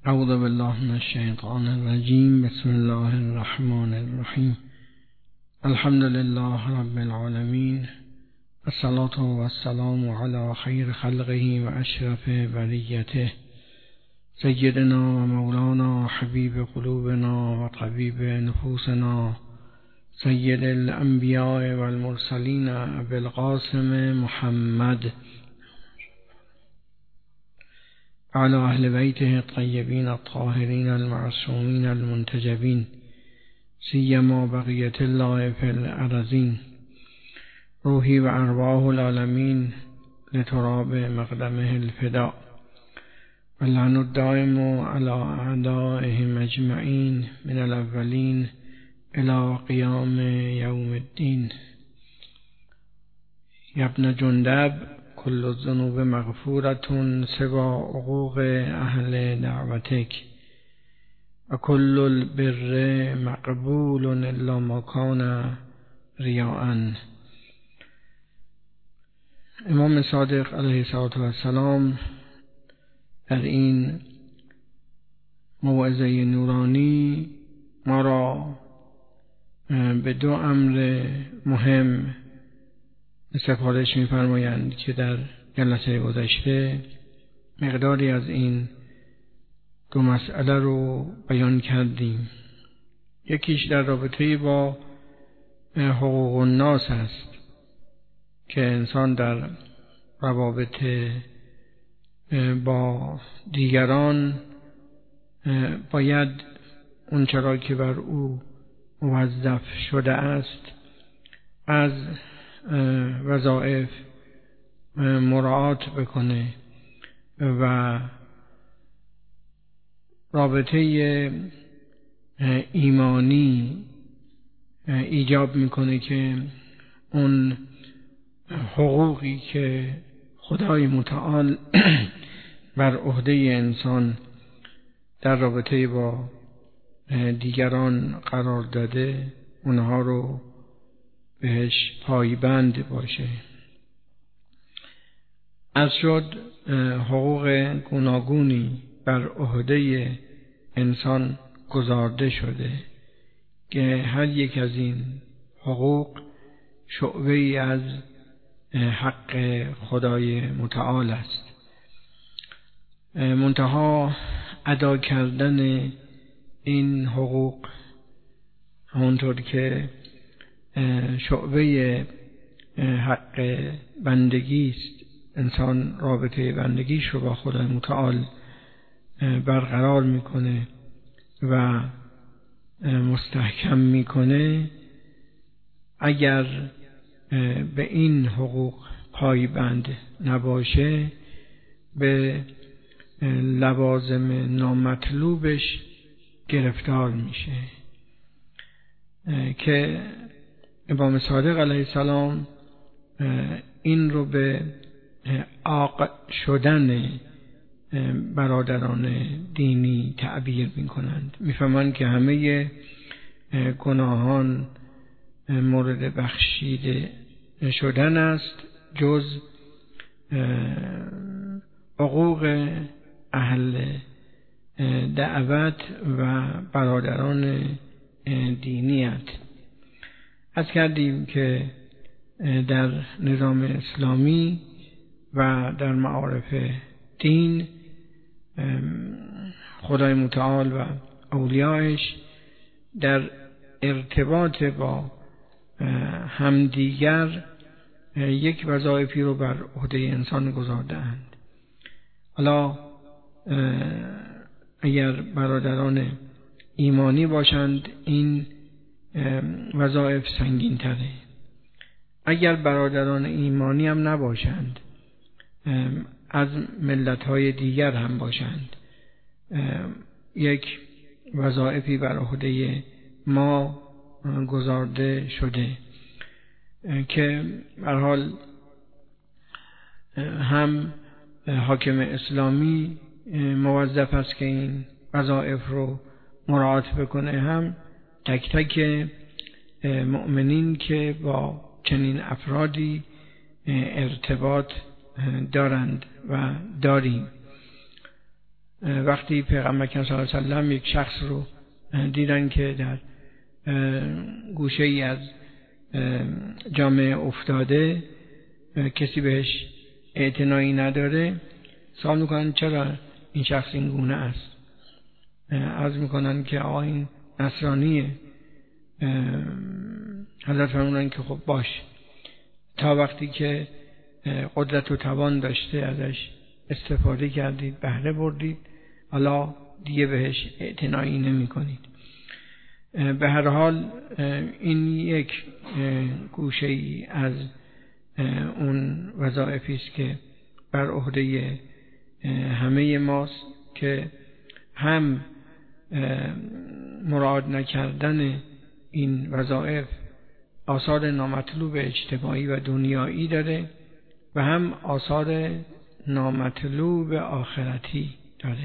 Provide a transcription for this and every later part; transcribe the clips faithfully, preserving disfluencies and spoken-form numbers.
اعوذ بالله من الشیطان الرجیم. بسم الله الرحمن الرحیم. الحمد لله رب العالمین. الصلاة والسلام علی خیر خلقه و اشرف بریته سیدنا و مولانا حبیب قلوبنا و طبیب نفوسنا سید الانبیاء والمرسلین ابی القاسم محمد على اهل بیته الطیبین الطاهرین المعصومین المنتجبین سیما بقیة الله فی الارضین. روحی و ارواح العالمین لتراب مقدمه الفداء واللعن الدائم على اعدائهم اجمعین من الاولین الى قیام یوم الدین. یا ابن جندب کل الذنوب مغفورة سوى حقوق اهل دعوتک و کل البر مقبول الا ما کان ریاء. امام صادق علیه السلام در این موعظه نورانی ما را به دو امر مهم سفارش می‌فرمایند که در جلسه گذشته مقداری از این دو مسئله رو بیان کردیم. یکیش در رابطه با حقوق الناس است که انسان در روابط با دیگران باید اون چرا که بر او موظف شده است از وظایف مراعات بکنه و رابطه ایمانی ایجاب میکنه که اون حقوقی که خدای متعال بر عهده انسان در رابطه با دیگران قرار داده اونها رو بهش پایبند باشه. از شد حقوق گوناگونی بر عهده انسان گذارده شده که هر یک از این حقوق شعبه ای از حق خدای متعال است. منتها ادا کردن این حقوق همونطور که شعبه حق بندگی است، انسان رابطه بندگیش رو با خدای متعال برقرار میکنه و مستحکم میکنه. اگر به این حقوق پایبند نباشه به لوازم نامطلوبش گرفتار میشه که امام صادق علیه السلام این رو به عاق شدن برادران دینی تعبیر میکنند. میفهمند که همه گناهان مورد بخشیده شدن است جز حقوق اهل دعوت و برادران دینیت. از کردیم که در نظام اسلامی و در معارف دین خدای متعال و اولیاءش در ارتباط با همدیگر یک وظایفی رو بر عهده انسان گذارده‌اند. حالا اگر برادران ایمانی باشند این وظایف سنگین تره. اگر برادران ایمانی هم نباشند، از ملت‌های دیگر هم باشند، یک وظایفی بر عهده ما گذارده شده که به هر حال هم حاکم اسلامی موظف است که این وظایف رو مراعات بکنه، هم تک تک مؤمنین که با چنین افرادی ارتباط دارند و داریم. وقتی پیغمبر صلی الله علیه و سلم یک شخص رو دیدن که در گوشه ای از جامعه افتاده، کسی بهش اعتنایی نداره، سوال میکنن چرا این شخص این گونه است؟ عرض میکنن که آقا این نصرانیه. حضرت فرمودن که خب باش، تا وقتی که قدرت و توان داشته ازش استفاده کردید، بهره بردید، حالا دیگه بهش اعتنایی نمی کنید. به هر حال این یک گوشه ای از اون وظایفی است که بر عهده همه ماست که هم مراعات نکردن این وظایف آثار نامطلوب اجتماعی و دنیایی داره و هم آثار نامطلوب آخرتی داره.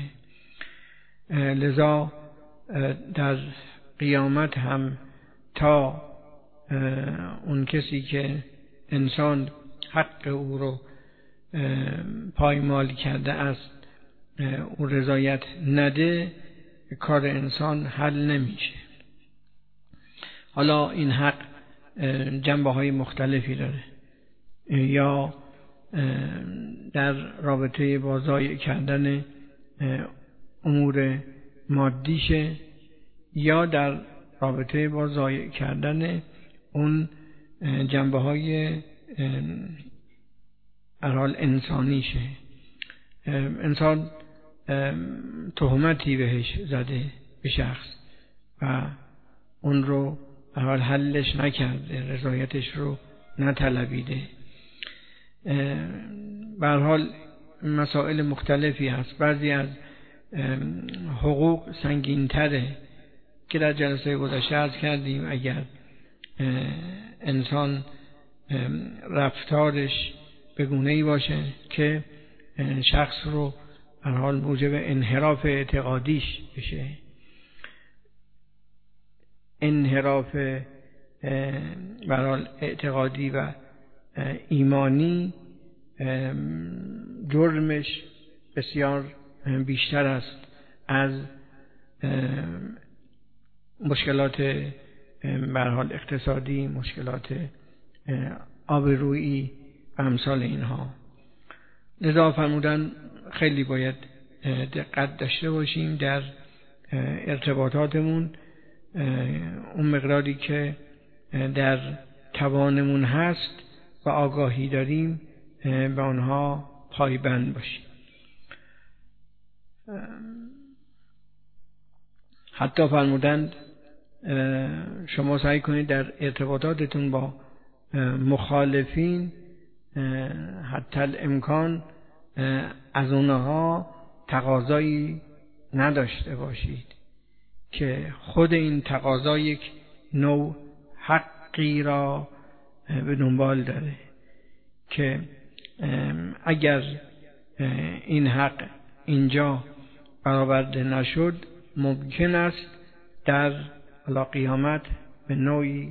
لذا در قیامت هم تا اون کسی که انسان حق او رو پایمال کرده است او رضایت نده، کار انسان حل نمیشه. حالا این حق جنبه های مختلفی داره، یا در رابطه با ضایع کردن امور مادیشه، یا در رابطه با ضایع کردن اون جنبه های ارحال انسانیشه. انسان تهمتی بهش زده به شخص و اون رو ارحال حلش نکرده، رضایتش رو نطلبیده. به هر حال مسائل مختلفی هست. بعضی از حقوق سنگین‌تره که در جلسه گذشته عرض کردیم. اگر انسان رفتارش به گونه‌ای باشه که شخص رو به هر حال موجب انحراف اعتقادیش بشه، انحراف به هر حال اعتقادی و ایمانی جرمش بسیار بیشتر است از مشکلات به هر حال اقتصادی، مشکلات آبرویی و امثال اینها. لذا فرمودن خیلی باید دقت داشته باشیم در ارتباطاتمون، اون مقداری که در توانمون هست و آگاهی داریم به آنها پایبند باشیم. حتی فرمودند شما سعی کنید در ارتباطاتتون با مخالفین حتی الامکان از اونها تقاضایی نداشته باشید که خود این تقاضا یک نوع حقی را به دنبال داره که اگر این حق اینجا برآورده نشد ممکن است در قیامت به نوعی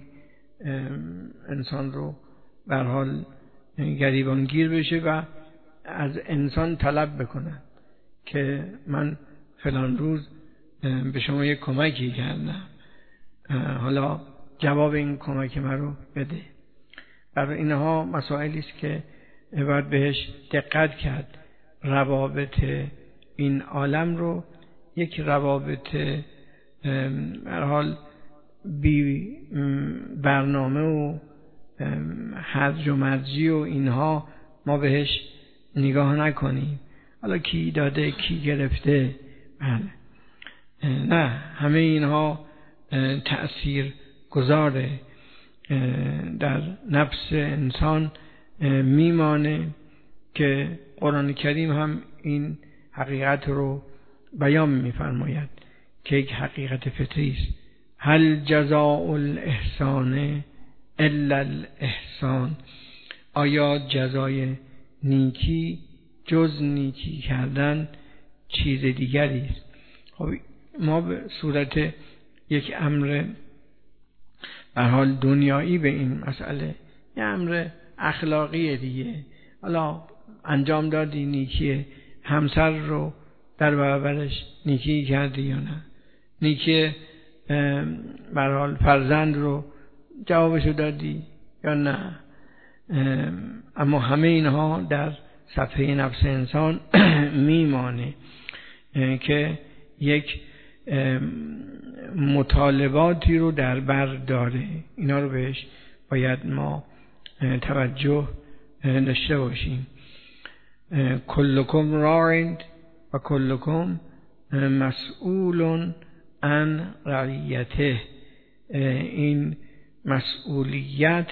انسان رو به هر حال گریبانگیر بشه و از انسان طلب بکنن که من فلان روز به شما یک کمکی کردم، حالا جواب این کمک من رو بده. برای اینها مسائلی است که باید بهش دقت کرد. روابط این عالم رو یک روابط به هر حال بی برنامه و هرج و مرجی و اینها ما بهش نگاه نکنیم. حالا کی داده کی گرفته، بله، نه، همه اینها تأثیر گذاره در نفس انسان میمانه که قرآن کریم هم این حقیقت رو بیان میفرماید که یک حقیقت فطری است. هل جزاء الاحسان الا الاحسان، آیا جزای نیکی جز نیکی کردن چیز دیگری است؟ خب ما به صورت یک امر به حال دنیایی به این مسئله، یک امر اخلاقی دیگه، حالا انجام دادی نیکیه، همسر رو در برابرش نیکی کردی یا نه، نیکی به هر حال فرزند رو جوابشو دادی یا نه. اما همه اینها در صفحه نفس انسان میمانه که یک مطالباتی رو در بر داره. اینا رو بهش باید ما توجه داشته باشیم. کلکم راعٍ و کلکم مسئول عن رعیته. این مسئولیت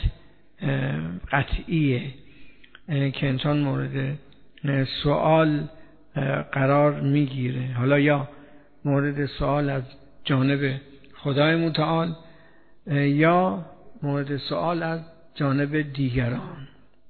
قطعیه که انسان مورد سوال قرار میگیره، حالا یا مورد سوال از جانب خدای متعال یا مورد سوال از جانب دیگران.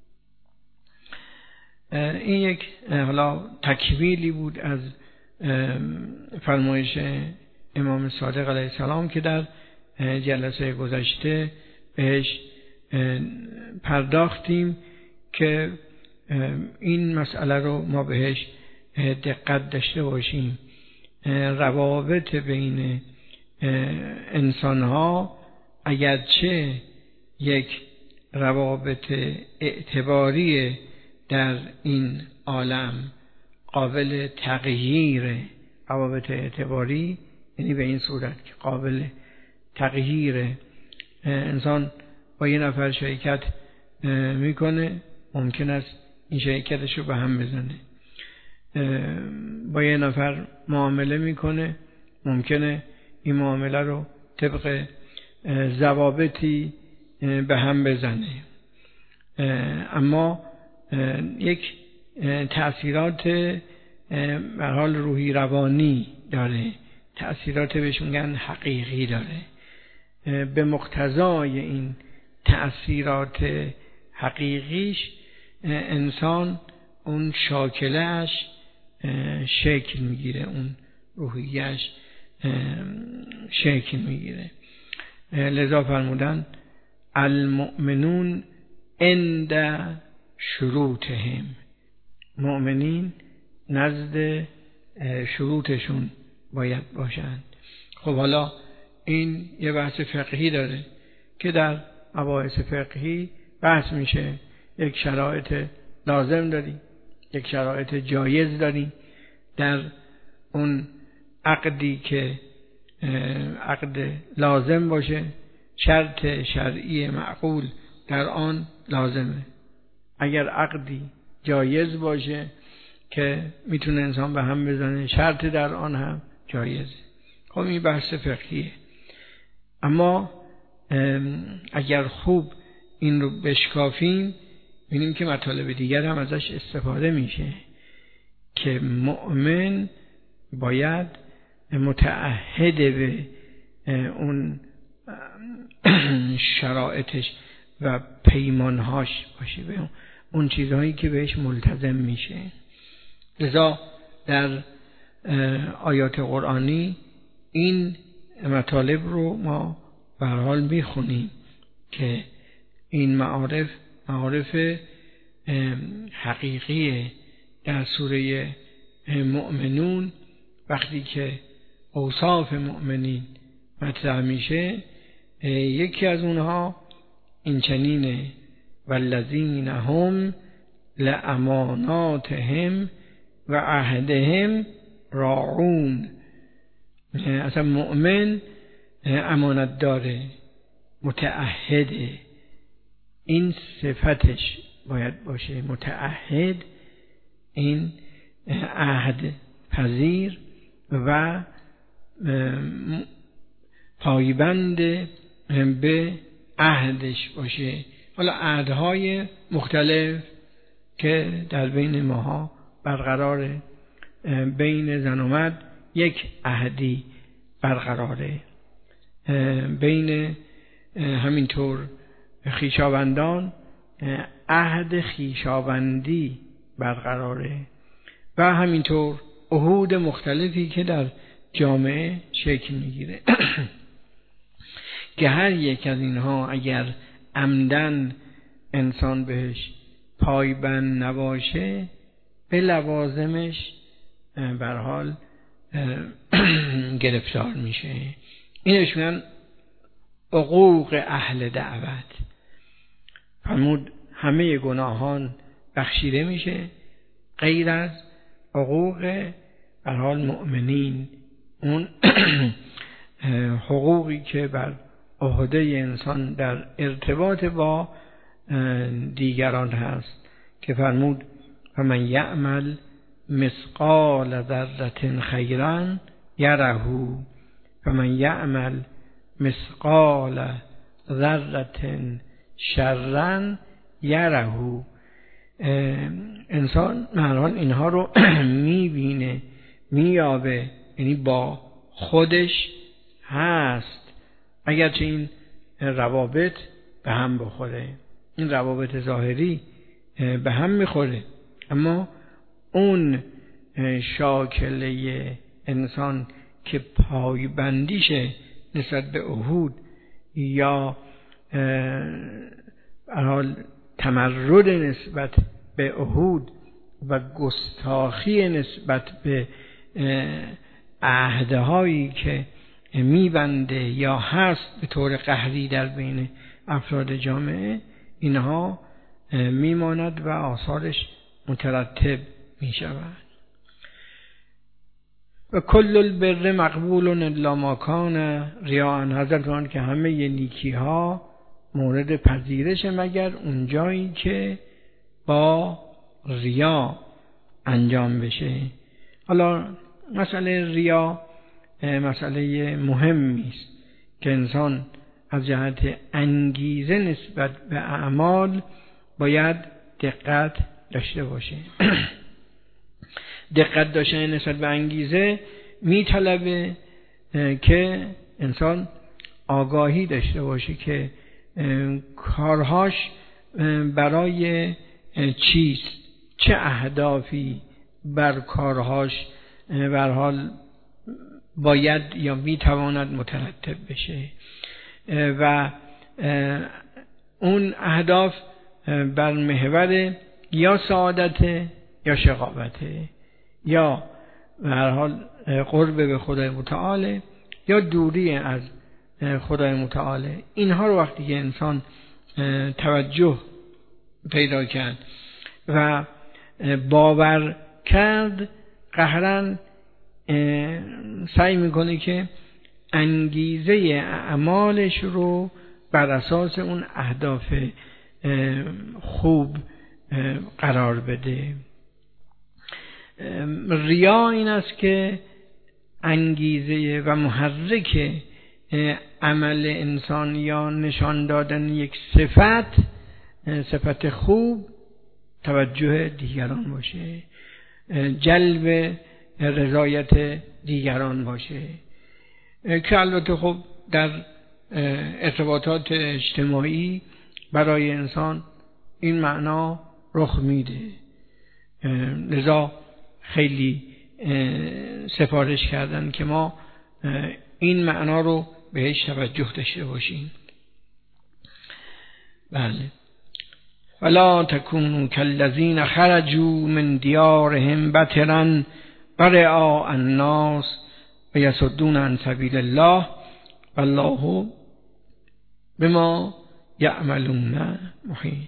این یک حالا تکمیلی بود از فرمایش امام صادق علیه السلام که در جلسه گذشته بهش پرداختیم که این مسئله رو ما بهش دقت داشته باشیم. روابط بین انسان‌ها اگرچه یک روابط اعتباری در این عالم قابل تغییر، روابط اعتباری یعنی به این صورت که قابل تغییر، انسان با یه نفر شریکت میکنه ممکن است این شریکتش رو به هم بزنه، با یه نفر معامله میکنه ممکنه این معامله رو طبق ضوابطی به هم بزنه، اما یک تأثیرات به هر حال روحی روانی داره، تأثیرات بهش میگن حقیقی داره. به مقتضای این تأثیرات حقیقیش انسان اون شاکلش شکل میگیره، اون روحیش شکل میگیره. لذا فرمودن المؤمنون عند شروطهم، مؤمنین نزد شروطشون باید باشند. خب حالا این یه بحث فقهی داره که در مباحث فقهی بحث میشه. یک شرایط لازم داری، یک شرایط جایز داری در اون عقدی که عقد لازم باشه، شرط شرعی معقول در آن لازمه. اگر عقدی جایز باشه که میتونه انسان به هم بزنه، شرط در آن هم جایزه. خب این بحث فقهیه. اما اگر خوب این رو بشکافیم ببینیم که مطالب دیگر هم ازش استفاده میشه که مؤمن باید متعهد به اون شرایطش و پیمانهاش باشه، به اون چیزهایی که بهش ملتزم میشه. لذا در آیات قرآنی این مطالب رو ما به هر حال میخونیم که این معارف معارف حقیقیه. در سوره مؤمنون وقتی که اوصاف مؤمنین مطرح میشه یکی از اونها این چنینه والذین هم لاماناتهم و عهدهم راعون. اصلا مؤمن امانت داره، متعهده، این صفتش باید باشه، متعهد، این عهد پذیر و پایبند به عهدش باشه. حالا عهدهای مختلف که در بین ماها برقراره، بین زن و مرد یک عهدی برقراره، بین همینطور خویشاوندان عهد خویشاوندی برقراره و همینطور عهود مختلفی که در جامعه شکل میگیره که هر یک از اینها اگر عمدن انسان بهش پایبند نباشه به لوازمش به هر حال گرفتار میشه. اینش میگن حقوق اهل دعوت. فرمود همه گناهان بخشیده میشه غیر از حقوق به هر حال مؤمنین، اون حقوقی که بر عهده انسان در ارتباط با دیگران هست که فرمود فمن یعمل مثقال ذره خیرا یره فمن یعمل مثقال ذره شرا یره. انسان معنان اینها رو میبینه، مییابه، یعنی با خودش هست، اگرچه این روابط به هم بخوره، این روابط ظاهری به هم میخوره، اما اون شاکله انسان که پایبندیشه نسبت به عهود یا حال تمرد نسبت به عهود و گستاخی نسبت به عهدهایی که میبنده یا هست به طور قهری در بین افراد جامعه، اینها میماند و آثارش مترتب میشود. و کل البر مقبول الا ما کان ریاء. حضرت فرمود که همه نیکی ها مورد پذیرش مگر اون جایی که با ریا انجام بشه. حالا مسئله ریا مسئله مهمی است که انسان از جهت انگیزه نسبت به اعمال باید دقت داشته باشه. دقت داشتن نسبت به انگیزه میطلبه که انسان آگاهی داشته باشه که کارهاش برای چیست، چه اهدافی بر کارهاش به هر حال باید یا میتواند مترتب بشه و اون اهداف بر محور یا سعادت یا شقاوت یا به هر حال قرب به خدای متعال یا دوری از خدای متعال. اینها رو وقتی که انسان توجه پیدا کرد و باور کرد، قهرن سعی میکنه که انگیزه اعمالش رو بر اساس اون اهداف خوب قرار بده. ریا این است که انگیزه و محرک عمل انسان یا نشان دادن یک صفت صفت خوب توجه دیگران باشه، جلب رضایت دیگران باشه، که البته خب در ارتباطات اجتماعی برای انسان این معنا رخ میده. لذا خیلی سفارش کردن که ما این معنا رو بهش توجه داشته باشیم. بله. ولا تکونوا کالذین خرجوا من دیارهم بطرا ورئاء الناس و یصدون عن سبیل الله والله بما یعملون محیط.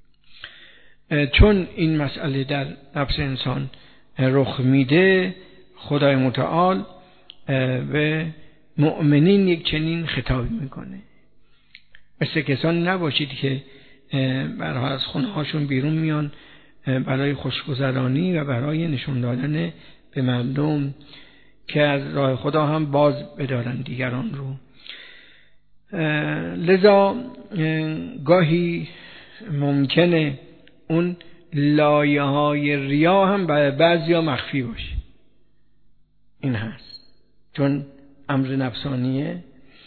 چون این مسئله در نفس انسان رخ میده، خدای متعال به مؤمنین یک چنین خطابی میکنه: مثل کسانی نباشید که برای از خونه هاشون بیرون میان برای خوشگذرانی و برای نشون دادن به مردم که از راه خدا هم باز بدارن دیگران رو. لذا گاهی ممکنه اون لایه های ریا هم برای بعضیا مخفی باشه. این هست چون امر نفسانیه.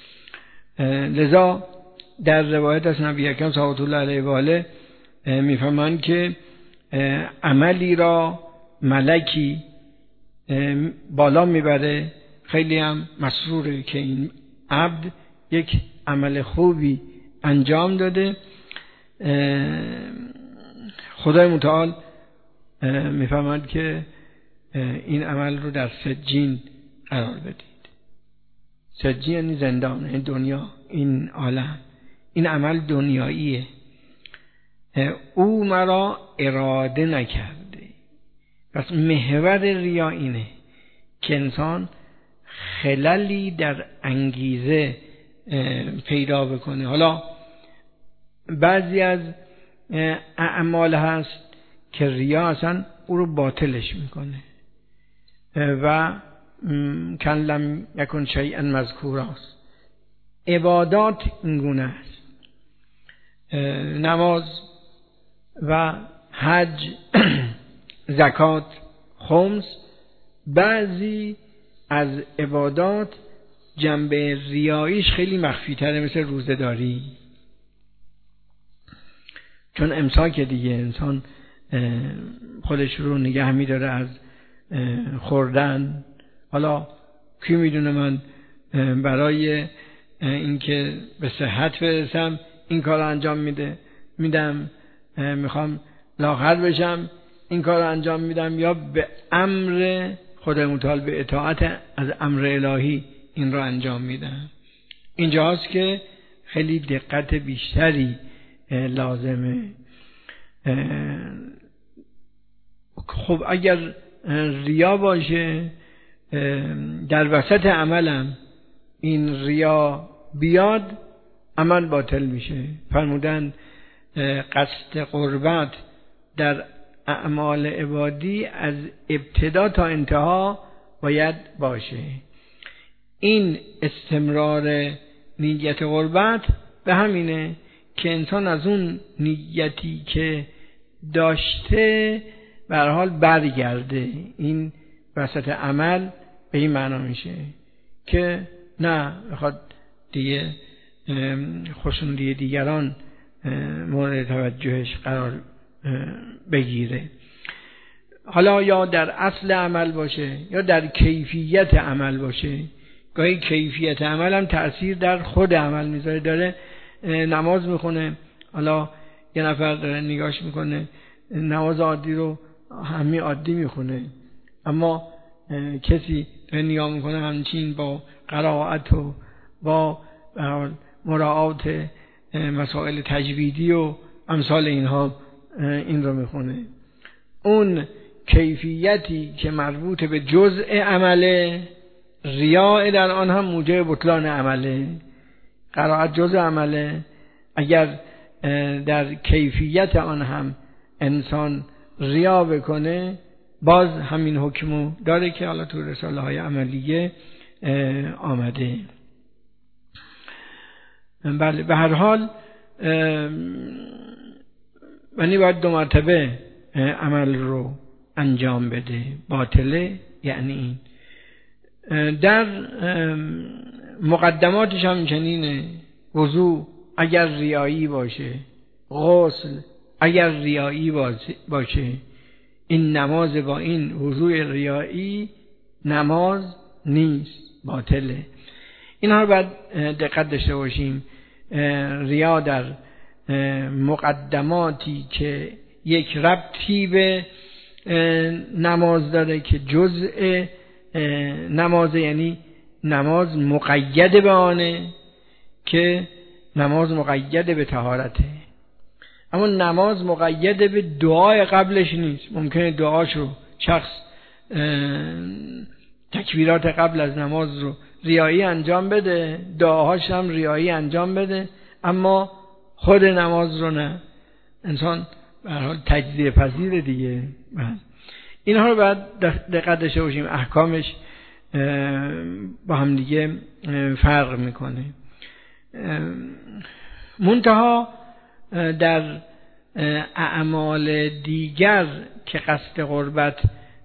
لذا در روایت از نبی اکرم صلی الله علیه و آله میفهمند که عملی را ملکی بالا میبره، خیلی هم مسروره که این عبد یک عمل خوبی انجام داده. خدای متعال میفهمند که این عمل رو در سجین قرار بدید. سجین یعنی زندان، این دنیا، این عالم، این عمل دنیاییه. او مرا اراده نکرده. پس محور ریا اینه که انسان خللی در انگیزه پیدا بکنه. حالا بعضی از اعمال هست که ریا اصلا او رو باطلش میکنه و کن لم یکن شیئا مذکوراست. عبادات اینگونه است، نماز و حج، زکات، خمس، بعضی از عبادات جنبه ریاییش خیلی مخفی تره، مثل روزه‌داری، چون امساک دیگه انسان خودش رو نگه می‌داره از خوردن. حالا کی میدونه من برای اینکه به صحت برسم این کار انجام میده میدم، میخوام لاغر بشم این کار انجام میدم، یا به امر خدای متعال به اطاعت از امر الهی این رو انجام میدم. اینجاست که خیلی دقت بیشتری لازمه. خب اگر ریا باشه در وسط عملم این ریا بیاد، عمل باطل میشه. فرمودن قصد قربت در اعمال عبادی از ابتدا تا انتها باید باشه. این استمرار نیت قربت به همینه که انسان از اون نیتی که داشته به هر حال برگرده. این وسط عمل به این معنا میشه که نه بخواد دیگه خشنودی دیگران مورد توجهش قرار بگیره. حالا یا در اصل عمل باشه یا در کیفیت عمل باشه. گاهی کیفیت عمل هم تأثیر در خود عمل میذاره. داره نماز میخونه، حالا یه نفر داره نگاش میکنه نماز عادی رو همین عادی میخونه، اما کسی داره نگاه میکنه همچین با قرائت و با مراعات مسائل تجویدی و امثال اینها این رو میخونه. اون کیفیتی که مربوط به جزء عمله، ریاء در آن هم موجب بطلان عمله. قرائت جزء عمله، اگر در کیفیت آن هم انسان ریا بکنه باز همین حکمو داره که حالا تو رساله های عملیه آمده. بله به هر حال یعنی باید دو مرتبه عمل رو انجام بده. باطله یعنی این. در مقدماتش هم چنینه. وضو اگر ریایی باشه، غسل اگر ریایی باشه، این نماز با این وضوء ریایی نماز نیست، باطله. اینها رو باید دقت داشته باشیم. ریا در مقدماتی که یک ربطی به نماز داره که جزء نماز، یعنی نماز مقید به آنه که نماز مقید به طهارته، اما نماز مقید به دعای قبلش نیست. ممکنه دعاشو شخص تکبیرات قبل از نماز رو ریایی انجام بده، دعاهاش هم ریایی انجام بده، اما خود نماز رو نه. انسان به هر حال تجزیه پذیر دیگه. اینها رو باید دقت داشته باشیم. احکامش با هم دیگه فرق میکنه. منتها در اعمال دیگر که قصد قربت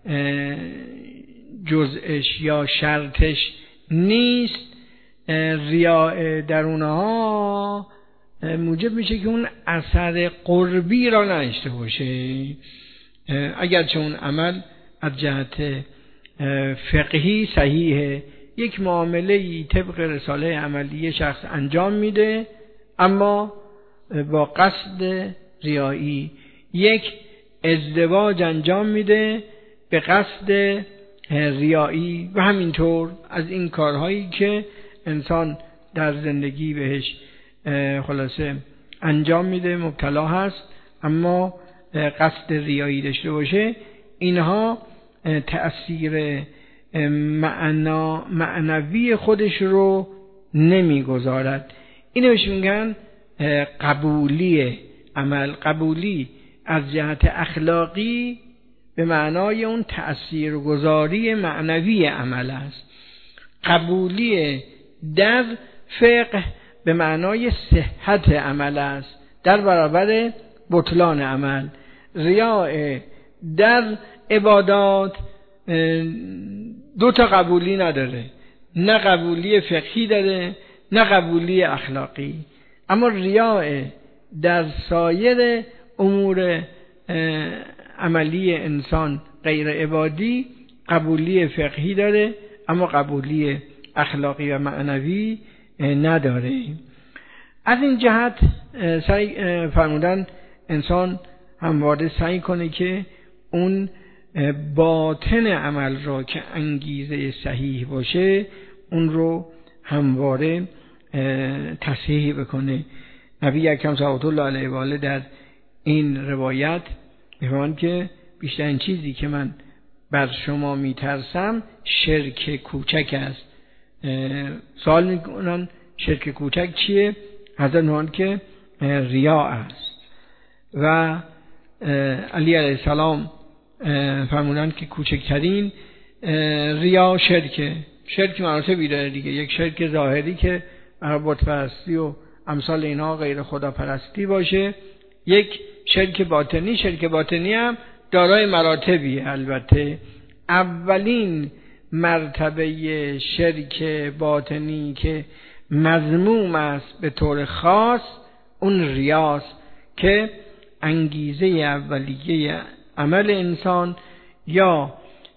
جزءش یا شرطش نیست، ریاء در اونها موجب میشه که اون اثر قربی را نداشته باشه. اگرچه اون عمل از جهت فقهی صحیحه، یک معامله طبق رساله عملی شخص انجام میده اما با قصد ریایی. یک ازدواج انجام میده به قصد ریایی و همینطور از این کارهایی که انسان در زندگی بهش خلاصه انجام میده مبتلا هست، اما قصد ریایی داشته باشه، اینها تأثیر معنا معنوی خودش رو نمیگذارد. اینو بهش میگن قبولی عمل. قبولی از جهت اخلاقی به معنای اون تأثیرگذاری معنوی عمل است. قبولی در فقه به معنای صحت عمل است در برابر بطلان عمل. ریاء در عبادات دو تا قبولی نداره، نه قبولی فقهی داره نه قبولی اخلاقی. اما ریاء در سایر امور عملی انسان غیر عبادی قبولی فقهی داره اما قبولی اخلاقی و معنوی نداره. از این جهت سعی فرمودن انسان همواره سعی کنه که اون باطن عمل را که انگیزه صحیح باشه اون رو همواره تصحیح بکنه. نبی اکرم صلی الله علیه و آله در این روایت میگن که بیشترین چیزی که من بر شما میترسم شرک کوچک است. سوال میکنن شرک کوچک چیه؟ حضرت میگن که ریا است. و علی علیه السلام فرمودن که کوچکترین ریا شرکه. شرک مراتبی داره دیگه. یک شرک ظاهری که بت پرستی و امثال اینها غیر خدا پرستی باشه، یک شرک باطنی. شرک باطنی هم دارای مراتبی. البته اولین مرتبه شرک باطنی که مذموم است به طور خاص اون ریاست که انگیزه اولیه عمل انسان یا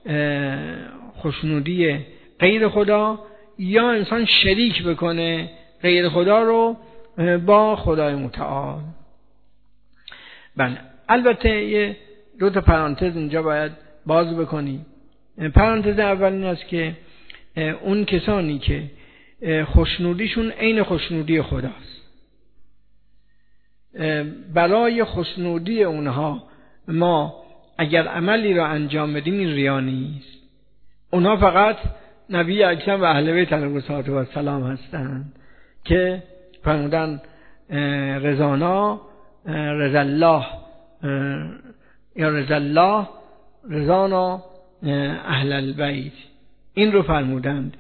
خوشنودی غیر خدا یا انسان شریک بکنه غیر خدا رو با خدای متعال. بله، البته یه دو تا پرانتز اینجا باید باز بکنیم. پرانتز اول این است که اون کسانی که خوشنودیشون عین خوشنودی خداست، برای خوشنودی اونها ما اگر عملی را انجام بدیم این ریا نیست. اونها فقط نبی اکرم و اهل بیت علیهم السلام هستند که فرمودن رضانا رضا الله یا رضا الله رضانا اهل البیت، این رو فرمودند.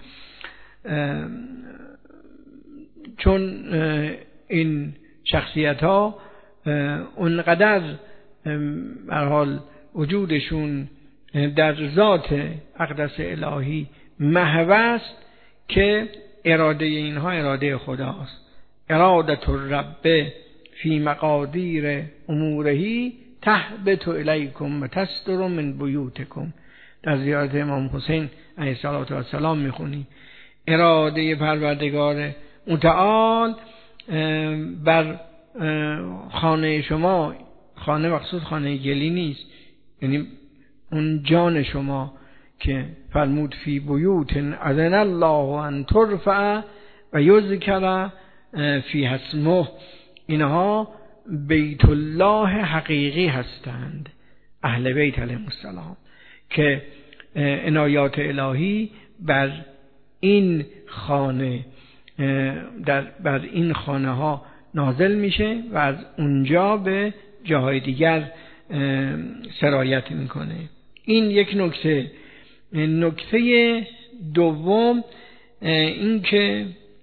چون این شخصیت ها اونقدر به هر حال وجودشون در ذات اقدس الهی محو است که اراده اینها اراده خداست. ارادت الرب فی مقادیر امورهی تهبط الیکم و تصدر من بیوتکم. در زیارت امام حسین علیه السلام میخونی اراده پروردگار متعال بر خانه شما، خانه مخصوص خانه گلی نیست، یعنی اون جان شما که فرمود فی بیوت اذن الله ان ترفع و یذکر فی اسمه، اینها بیت الله حقیقی هستند، اهل بیت علیهم السلام، که عنایات الهی بر این خانه در بر این خانه ها نازل میشه و از اونجا به جاهای دیگر سرایت میکنه. این یک نکته. نکته دوم این که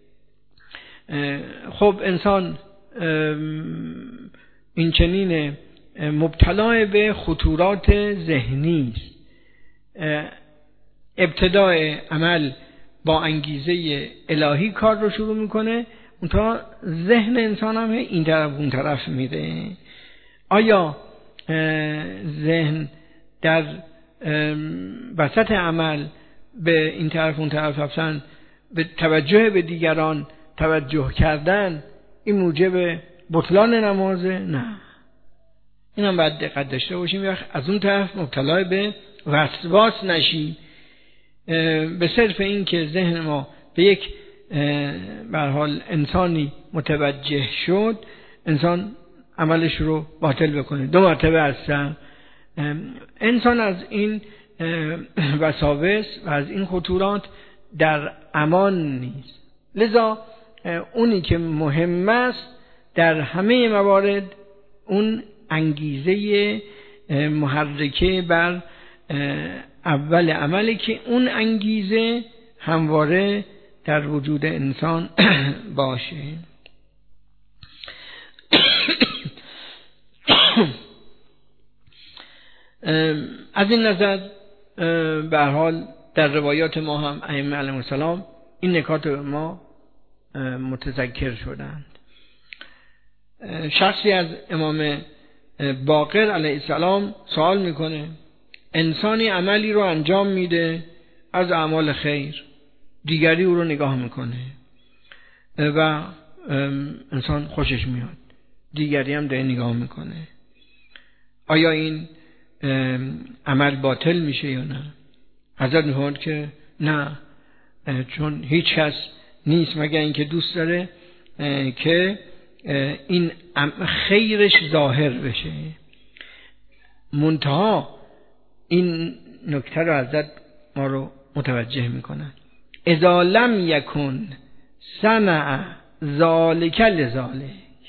خب انسان این چنین مبتلا به خطورات ذهنی است. ابتدای عمل با انگیزه الهی کار رو شروع میکنه، اونتا ذهن انسان هم این طرف اون طرف میره. آیا ذهن در وسط عمل به این طرف اون طرف رفتن، به توجه به دیگران توجه کردن، این موجب بطلان نمازه؟ نه، این هم باید دقت داشته باشیم. از اون طرف مبتلا به وسواس نشیم به صرف این که ذهن ما به یک به هر حال انسانی متوجه شد انسان عملش رو باطل بکنه. دو مرتبه هستن. انسان از این وساوس و از این خطورات در امان نیست. لذا اونی که مهم است در همه موارد اون انگیزه محرکه بر اول عملی که اون انگیزه همواره در وجود انسان باشه. از این نظر به هر حال در روایات ما هم ائمه علیهم السلام این نکات ما متذکر شدند. شخصی از امام باقر علیه السلام سوال میکنه، انسانی عملی رو انجام میده از اعمال خیر، دیگری او رو نگاه میکنه و انسان خوشش میاد، دیگری هم داره نگاه میکنه، آیا این عمل باطل میشه یا نه؟ حضرت میفرماید که نه، چون هیچ کس نیست مگر اینکه دوست داره که این خیرش ظاهر بشه. منتها این نکته رو حضرت ما رو متوجه میکنن، اذا لم یکن صنع ذالک لذالک،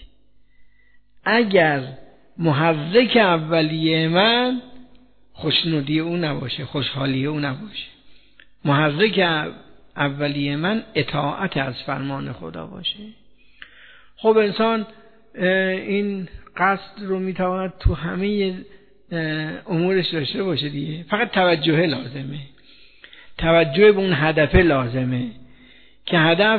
اگر محرک اولیه من خوشنودی او نباشه، خوشحالی او نباشه، محرک اولیه من اطاعت از فرمان خدا باشه. خب انسان این قصد رو میتواند تو همه امورش داشته باشه دیگه، فقط توجه لازمه، توجه به اون هدف لازمه که هدف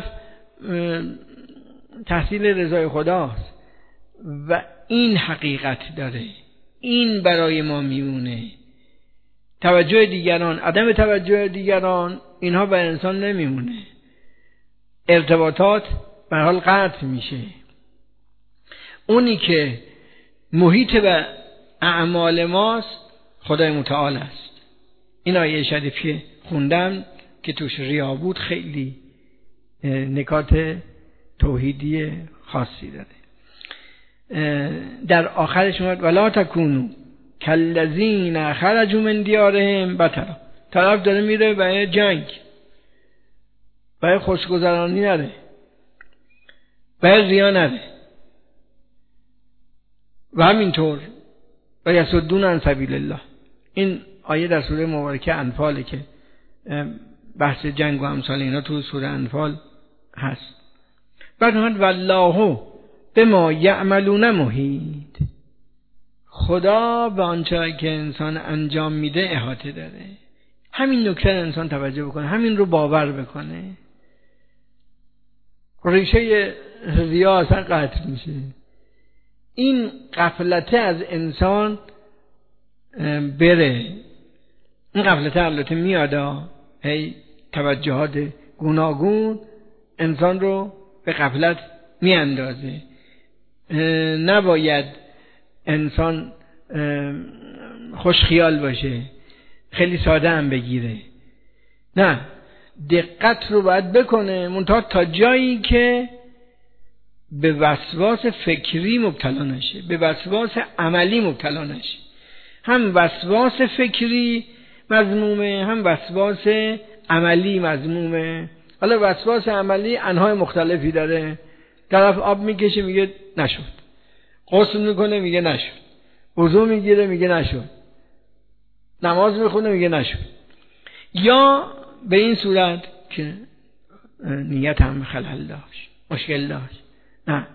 تحصیل رضای خداست و این حقیقت داره، این برای ما میمونه. توجه دیگران، عدم توجه دیگران، اینها به انسان نمیمونه، ارتباطات به هر حال قطع میشه. اونی که محیط به اعمال ماست خدای متعال است. این آیه شریف که خوندم که توش ریا بود خیلی نکات توحیدی خاصی داره. در آخرش میاد ولا تکونو کالذین خرجوا من دیارهم بطرا، طرف داره میره برای جنگ، برای خوشگذرانی نره، برای ریا نره، و همینطور و یصدون عن سبیل الله. این آیه در سوره مبارکه انفاله که بحث جنگ و امثال اینا تو سوره انفال هست. بعد هم والله بما یعملون محیط، خدا به آنچه که انسان انجام میده احاطه داره. همین نکته انسان توجه بکنه، همین رو باور بکنه، ریشه ریا اصلا قطع میشه. این غفلته از انسان بره. این غفلته البته میاد، هی توجهات گوناگون انسان رو به غفلت میاندازه. نباید انسان خوش خیال باشه، خیلی ساده هم بگیره، نه، دقت رو باید بکنه، منتها تا جایی که به وسواس فکری مبتلا نشه، به وسواس عملی مبتلا نشه. هم وسواس فکری مذمومه، هم وسواس عملی مذمومه. حالا وسواس عملی انواع مختلفی داره. طرف آب میکشه میگه نشد، غسل میکنه میگه نشد، وضو میگیره میگه نشد، نماز میخونه میگه نشد. یا به این صورت که نیت هم خلل داشت، مشکل داشت. نه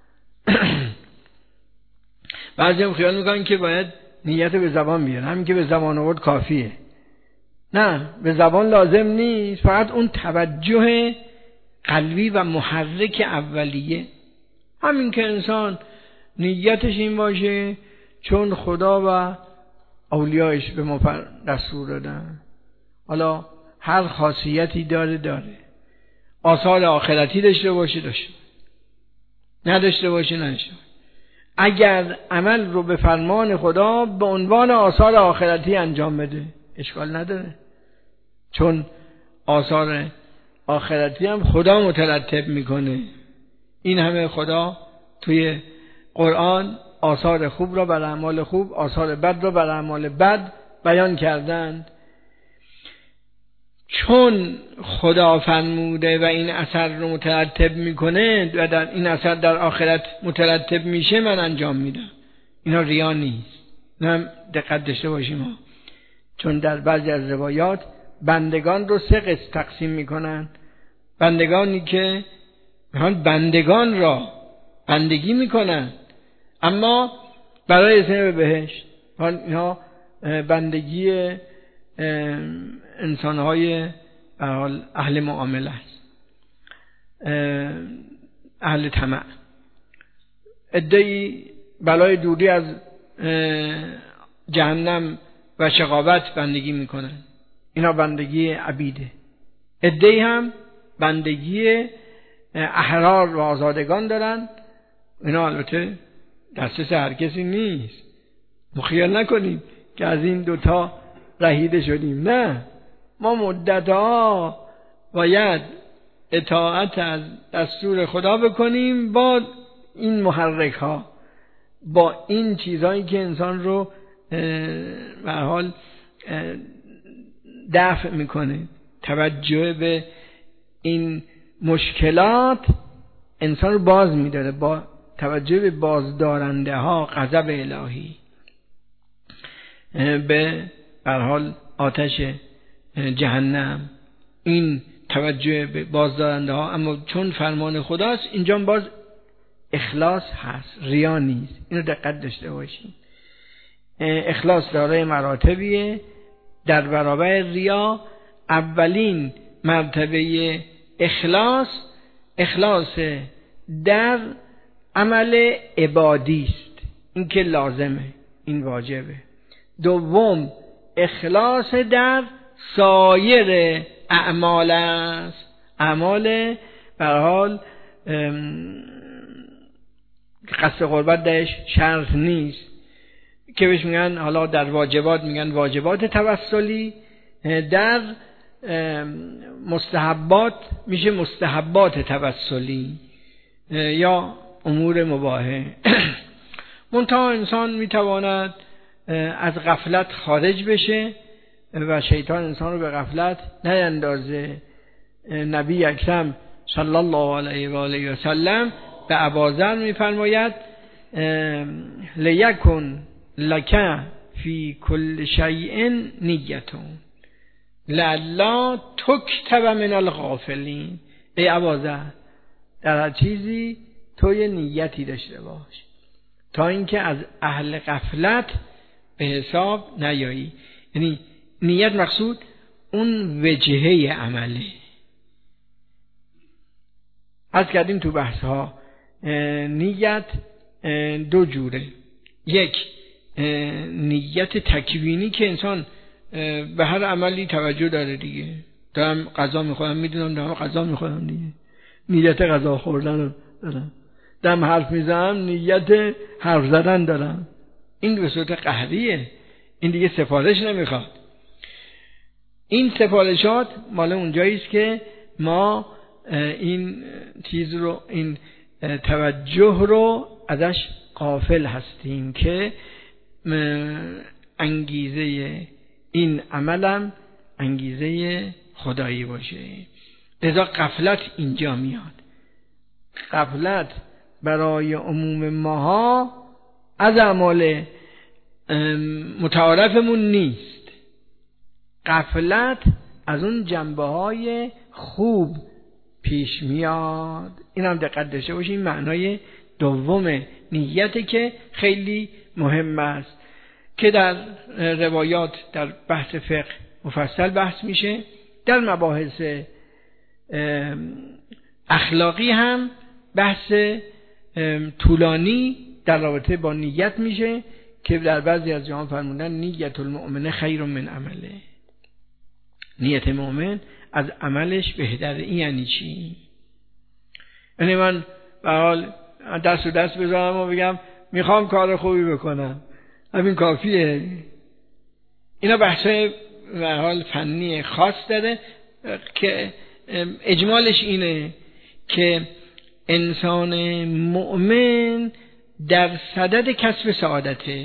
بعضی هم خیال میکنن که باید نیت به زبان بیاره، همین که به زبان آورد کافیه. نه، به زبان لازم نیست، فقط اون توجه قلبی و محرک اولیه. همین که انسان نیتش این باشه چون خدا و اولیایش به ما دستور دادن. حالا هر خاصیتی داره داره، آثار آخرتی داشته باشه داشته، نداشته باشه نداشته. اگر عمل رو به فرمان خدا به عنوان آثار آخرتی انجام بده، اشکال نداره، چون آثار آخرتی هم خدا مترتب میکنه. این همه خدا توی قرآن آثار خوب را بر اعمال خوب، آثار بد را بر اعمال بد بیان کردند. چون خدا فرموده و این اثر رو مترتب میکنه و در این اثر در آخرت مترتب میشه، من انجام میدم. اینا ریا نیست. نه، دقت داشته باشیم ها. چون در بعضی از روایات بندگان رو سه قسم تقسیم میکنن. بندگانی که میخوان بندگان را بندگی میکنن اما برای رسیدن به بهشت، اینا بندگی انسانهای اهل معامله است، اهل طمع. عده‌ای بلای دوری از جهنم و شقاوت بندگی میکنن، اینا بندگی عبیده. عده‌ای هم بندگی احرار و آزادگان دارن، اینا البته دسترس هر کسی نیست. مخیل نکنیم که از این دوتا رهیده شدیم، نه، ما مدتها باید اطاعت از دستور خدا بکنیم با این محرک ها، با این چیزهایی که انسان رو به هر حال دفع میکنه. توجه به این مشکلات انسان رو باز میداره، با توجه به بازدارنده ها، غضب الهی، به هر حال آتش جهنم، این توجه به بازدارنده ها. اما چون فرمان خداست اینجا باز اخلاص هست، ریا نیست. اینو دقت داشته باشیم. اخلاص دارای مراتبیه. در برابر ریا اولین مرتبه اخلاص، اخلاص در عمل عبادی است، این که لازمه، این واجبه. دوم اخلاص در سایر اعمال است، اعمال به هر حال قصد قربت درش شرط نیست که بهش میگن، حالا در واجبات میگن واجبات توسلی، در مستحبات میشه مستحبات توسلی یا امور مباحه. منتها انسان میتواند از غفلت خارج بشه و شیطان انسان رو به غفلت نیندازه. نبی اکرم صلی الله علیه و آله و سلم به ابوذر میفرماید لیکن لک فی کل شیء نیتون لعلا تکتب من الغافلین. ای ابوذر، در هر چیزی تو یه نیتی داشته باش تا اینکه از اهل غفلت به حساب نیایی. یعنی نیت مقصود اون وجهه عمله. از کردیم تو بحث ها نیت دو جوره. یک نیت تکوینی که انسان به هر عملی توجه داره دیگه. دارم غذا میخورم، میدونم دارم غذا میخورم دیگه، نیت غذا خوردن دارم. دارم حرف میزنم، نیت حرف زدن دارم. این به صورت قهریه، این دیگه سفارش نمیخواد. این سفارشات مال اونجایی است که ما این چیز رو، این توجه رو ازش غافل هستیم که انگیزه این عملم انگیزه خدایی باشه. لذا غفلت اینجا میاد. غفلت برای عموم ماها از اعمال متعارفمون نیست. غفلت از اون جنبه های خوب پیش میاد. این هم دقت داشته باشین. معنای دوم نیته که خیلی مهم است که در روایات در بحث فقه مفصل بحث میشه. در مباحث اخلاقی هم بحث طولانی در رابطه با نیت میشه که در بعضی از جهان فرمودن نیت المؤمن خیر من عمله. نیت مؤمن از عملش بهتره. این یعنی چی؟ یعنی من به حال دست و دست بذارم و بگم میخوام کار خوبی بکنم، همین کافیه؟ اینا بحث به حال فنی خاص داره که اجمالش اینه که انسان مؤمن در صدد کسب سعادته.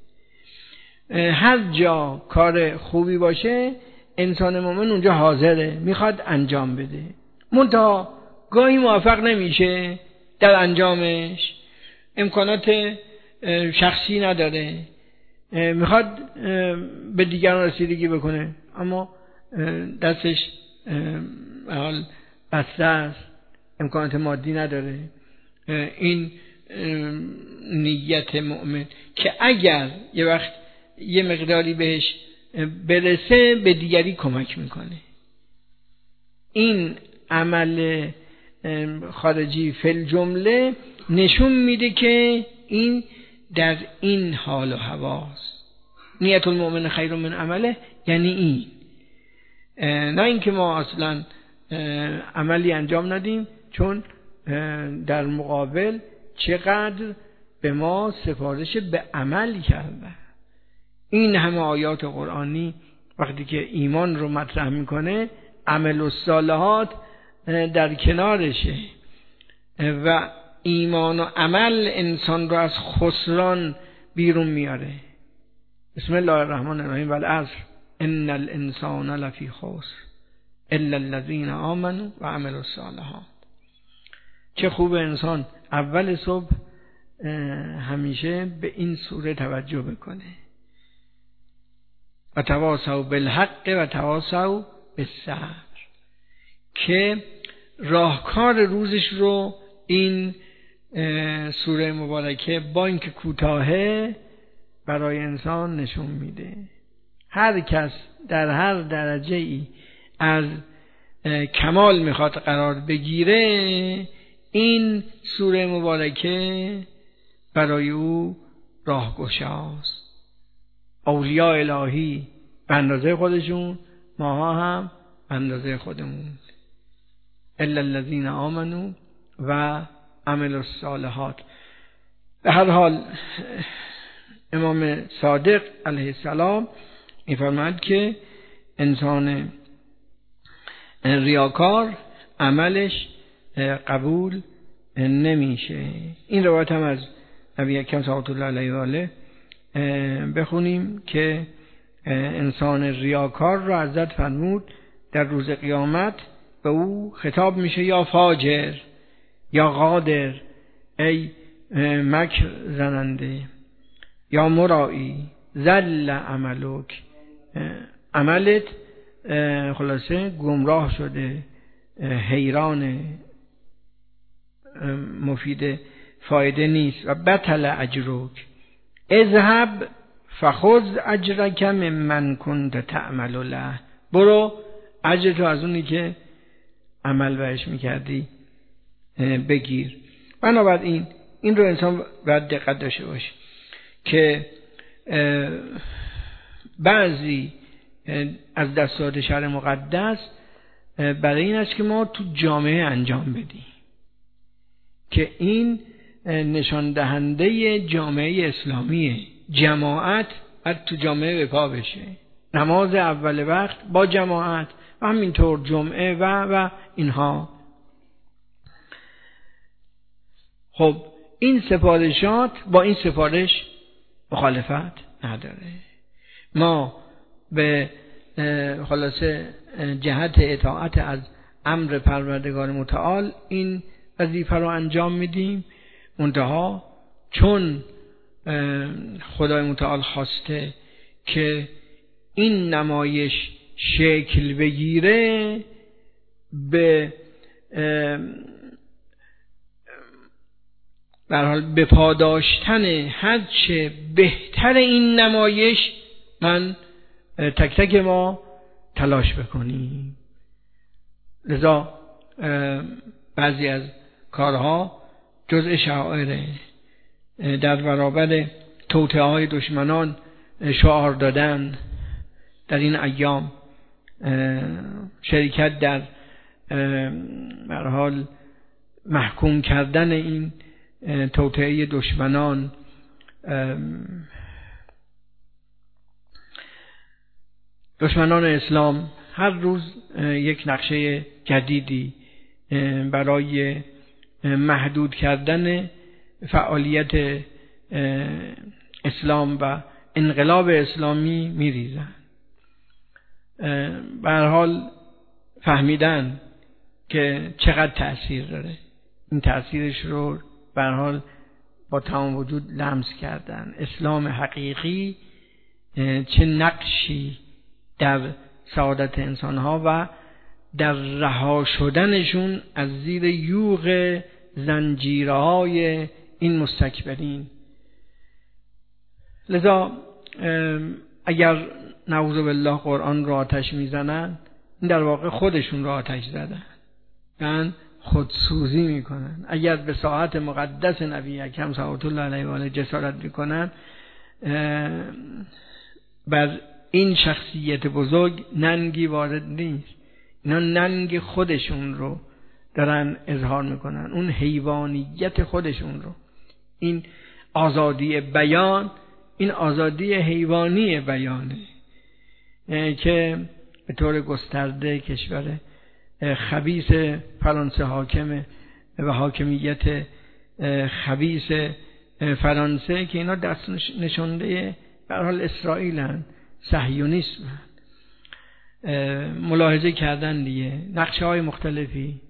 هر جا کار خوبی باشه انسان مؤمن اونجا حاضره، میخواد انجام بده، منتها گاهی موفق نمیشه در انجامش، امکانات شخصی نداره، میخواد به دیگران رسیدگی بکنه اما دستش حال بسته است، امکانات مادی نداره. این نیت مؤمن که اگر یه وقت یه مقداری بهش برسه به دیگری کمک میکنه. این عمل خارجی فل جمله نشون میده که این در این حال و هواست. نیت المؤمن خیر من عمله یعنی این، نه اینکه ما اصلا عملی انجام ندیم چون در مقابل چقدر به ما سفارش به عمل کرده. این همه آیات قرآنی وقتی که ایمان رو مطرح میکنه عمل الصالحات در کنارشه و ایمان و عمل انسان رو از خسران بیرون میاره. بسم الله الرحمن الرحیم والعصر ان الانسان لفی خسر الا الذین آمنوا و عملوا الصالحات. چه خوب انسان اول صبح همیشه به این سوره توجه بکنه و تواصوا بالحق و تواصوا بالصبر، که راهکار روزش رو این سوره مبارکه با اینکه کوتاهه برای انسان نشون میده. هر کس در هر درجه ای از کمال میخواد قرار بگیره این سوره مبارکه برای او راهگشاست. اولیاء الهی به اندازه خودشون، ماها هم به اندازه خودمون. الا الذین آمنوا و عملوا الصالحات. به هر حال امام صادق علیه السلام می‌فرماید که انسان ریاکار عملش قبول نمیشه. این روایت هم از نبی اکرم صلی الله علیه و آله بخونیم که انسان ریاکار را حضرت فرمود در روز قیامت به او خطاب میشه یا فاجر یا قادر، ای مکر زننده، یا مرائی ذل عملک، عملت خلاصه گمراه شده، حیران، مفید فایده نیست. و بطل اجرک اذهب فخذ اجرک ممن کنت تعمل له، برو اجر تو از اونی که عمل بهش میکردی بگیر. بنابراین این رو انسان باید دقت داشته باشه که بعضی از دستورات شرع مقدس برای این است که ما تو جامعه انجام بدیم، که این نشان دهنده جامعه اسلامیه. جماعت باید تو جامعه به پا بشه، نماز اول وقت با جماعت و همینطور جمعه و و اینها. خب این سفارشات با این سفارش مخالفت نداره. ما به خلاصه جهت اطاعت از امر پروردگار متعال این وظیفه رو انجام میدیم، منتها چون خدای متعال خواسته که این نمایش شکل بگیره، به در حال به پاداشتن هرچه بهتر این نمایش من تک تک ما تلاش بکنیم. لذا بعضی از کارها جزء شعائره. در برابر توطئه های دشمنان شعار دادن، در این ایام شرکت در به هر حال محکوم کردن این توطئه دشمنان، دشمنان اسلام هر روز یک نقشه جدیدی برای محدود کردن فعالیت اسلام و انقلاب اسلامی میریزن. به هر حال فهمیدن که چقدر تأثیر داره، این تأثیرش رو به هر حال با تمام وجود لمس کردن. اسلام حقیقی چه نقشی در سعادت انسانها و در رها شدنشون از زیر یوغ زنجیرهای این مستکبرین. لذا اگر نعوذ بالله قرآن را آتش میزنن، این در واقع خودشون را آتش زدن، یعنی خودسوزی میکنن. اگر به ساعت مقدس نبی اکرم صلوات الله علیه و آله جسارت میکنن، بر این شخصیت بزرگ ننگی وارد نیست. اینا ننگ خودشون رو دارن اظهار میکنن، اون حیوانیت خودشون رو. این آزادی بیان، این آزادی حیوانی بیانه که به طور گسترده کشور خبیث فرانسه حاکمه و حاکمیت خبیث فرانسه که اینا دست نشانده به هر حال اسرائیلن، صهیونیسم ملاحظه کردن دیگه. نقشه های مختلفی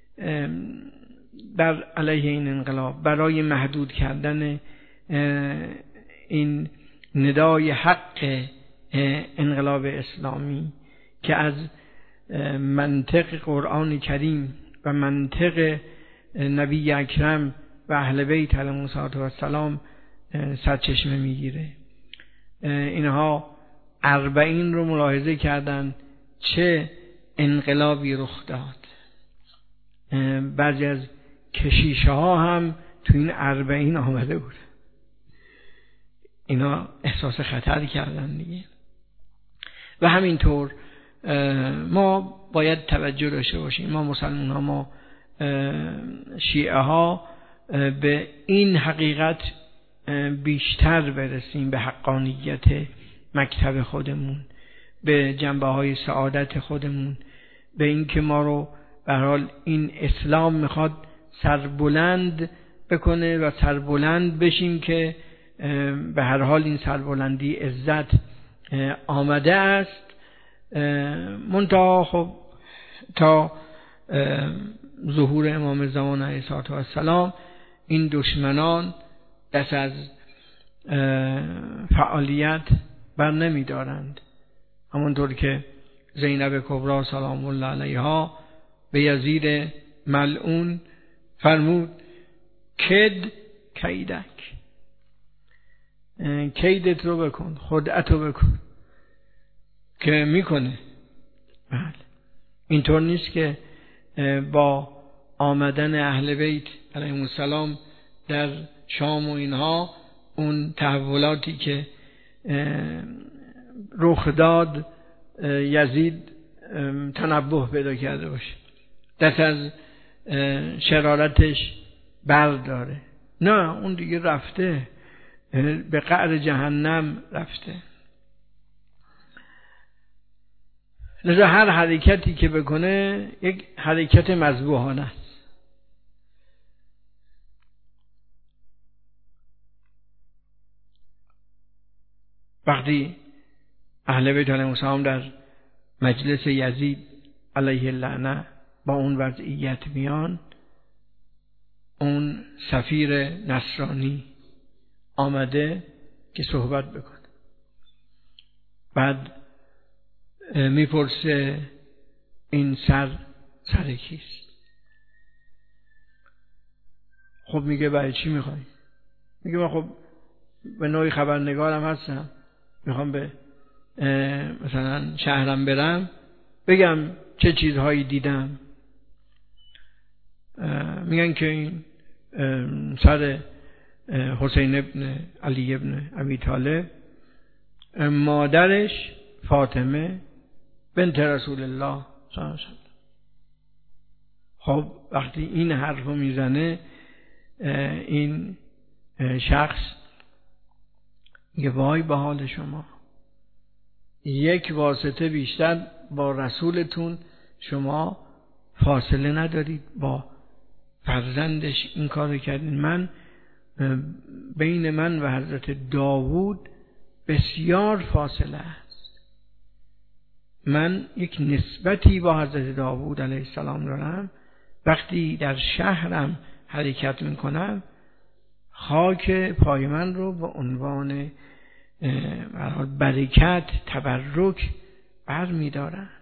بر علیه این انقلاب برای محدود کردن این ندای حق انقلاب اسلامی که از منطق قرآن کریم و منطق نبی اکرم و اهل بیت علیهم السلام سرچشمه میگیره. اینها اربعین رو ملاحظه کردن چه انقلابی رخ داد. بعضی از کشیشه ها هم تو این اربعین آمده بود، اینا احساس خطر کردن دیگه. و همینطور ما باید توجه داشته باشیم، ما مسلمان ها، ما شیعه ها، به این حقیقت بیشتر برسیم، به حقانیت مکتب خودمون، به جنبه های سعادت خودمون، به این که ما رو به هر حال این اسلام میخواد سربلند بکنه و سربلند بشیم که به هر حال این سربلندی عزت آمده است. منتها خب تا ظهور امام زمان علیه السلام این دشمنان دست از فعالیت بر نمی دارند. همونطور که زینب کبری سلام الله علیها به یزید ملعون فرمود کد کیدک، کیدت رو بکن، خدعت رو بکن، که میکنه. بله، اینطور نیست که با آمدن اهل بیت علیهم السلام در شام و اینها اون تحولاتی که رخ داد یزید تنبه پیدا کرده باشه، دست از شرارتش برداره. نه، اون دیگه رفته، به قعر جهنم رفته. لذا هر حرکتی که بکنه یک حرکت مذبوحانه است. وقتی اهل بیت علیهم السلام در مجلس یزید علیه اللعنه با اون وضعیت میان، اون سفیر نصرانی آمده که صحبت بکنه، بعد میپرسه این سر سر کیست؟ خب میگه برای چی میخوای؟ میگه من خب به نوعی خبرنگارم هستم، میخوام به مثلا شهرم برم بگم چه چیزهایی دیدم. میگن که این سر حسین ابن علی ابن ابی طالب، مادرش فاطمه بنت رسول الله صلی الله علیه وسلم. خب وقتی این حرفو میزنه این شخص میگه وای به حال شما، یک واسطه بیشتر با رسولتون شما فاصله ندارید، با فرزندش این کار کردین. من بین من و حضرت داوود بسیار فاصله است. من یک نسبتی با حضرت داوود علیه السلام دارم. وقتی در شهرم حرکت میکنم خاک پای من رو به عنوان برکت، تبرک بر می‌دارند.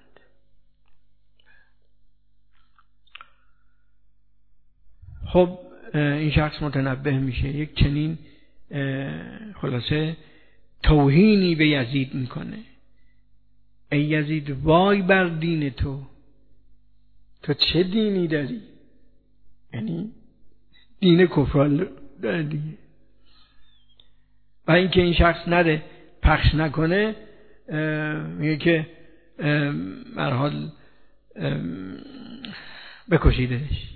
خب این شخص متنبه میشه، یک چنین خلاصه توهینی به یزید میکنه. ای یزید وای بر دین تو، تو چه دینی داری؟ یعنی دین کفر داری. و اینکه این شخص نره پخش نکنه، میگه که به هر حال بکشیدش.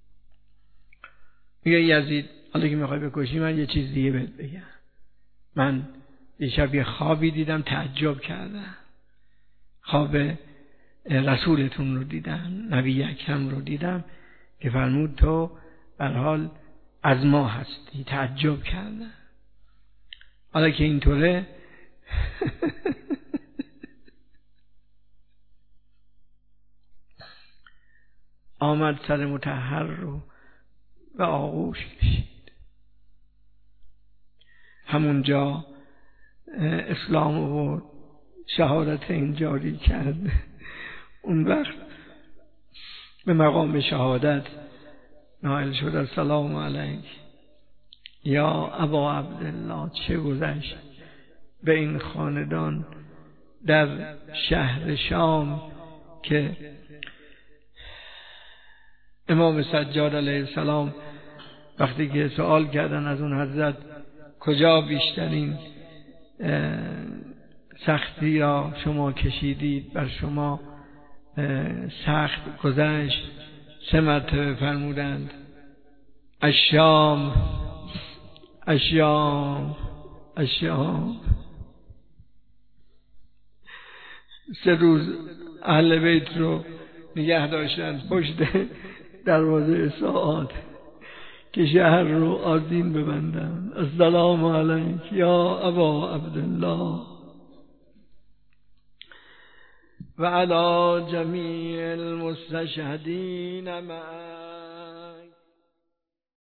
میگه یزید حالا که میخوای بکشی من یه چیز دیگه بهت بگم. من دیشب یه خوابی دیدم، تعجب کردم. خواب رسولتون رو دیدم، نبی اکرم رو دیدم که فرمود تو به هر حال از ما هستی. تعجب کردم. حالا که اینطوره آمد سر مطهر رو به آغوش کشید. همونجا اسلام و شهادت این جاری کرد. اون وقت به مقام شهادت نائل شد. السلام علیک یا ابا عبدالله. چه گذشت به این خاندان در شهر شام که امام سجاد علیه السلام وقتی که سوال کردن از اون حضرت کجا بیشترین سختی را شما کشیدید، بر شما سخت گذشت، سه مرتبه فرمودند الشام الشام الشام. سه روز اهل بیت رو نگه داشتند پشت دروازه ساعات که شهر رو آذین ببندند. السلام علیک یا ابا عبدالله و علی جمیع المستشهدین معه.